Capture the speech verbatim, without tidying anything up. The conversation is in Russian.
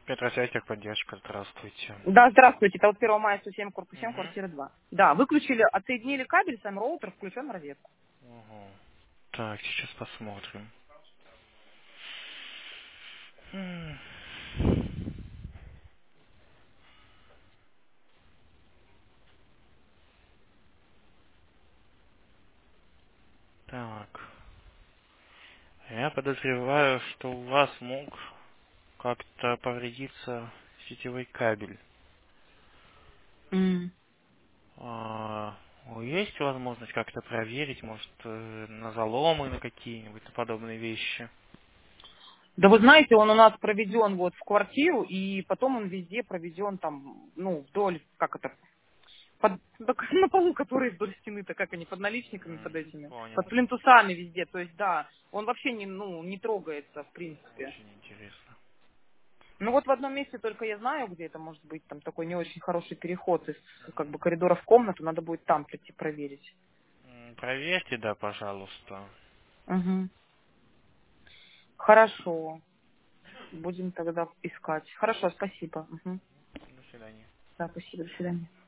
Петросвязь, поддержка, здравствуйте. Да, здравствуйте. Это вот первого мая сто семь, корпус семь, Угу. квартира два. Да, выключили, отсоединили кабель, сам роутер включен в розетку. Угу. Так, сейчас посмотрим. М. Так. Я подозреваю, что у вас мог как-то повредиться сетевой кабель. М. А, ну, есть возможность как-то проверить, может, э, на заломы, на какие-нибудь на подобные вещи? Да вы знаете, он у нас проведен вот в квартиру, и потом он везде проведен там, ну, вдоль, как это, под- так, на полу, которые вдоль стены-то, как они, под наличниками, под М, этими, Понял. под плинтусами везде. То есть, да, он вообще не, ну, не трогается, в принципе. Очень интересно. Ну вот в одном месте только я знаю, где это может быть, там такой не очень хороший переход из как бы Мгм. коридора в комнату, надо будет там прийти проверить. М, Проверьте, да, пожалуйста. Угу. Хорошо. Будем тогда искать. Хорошо, спасибо. Мгм. До свидания. Да, спасибо, до свидания.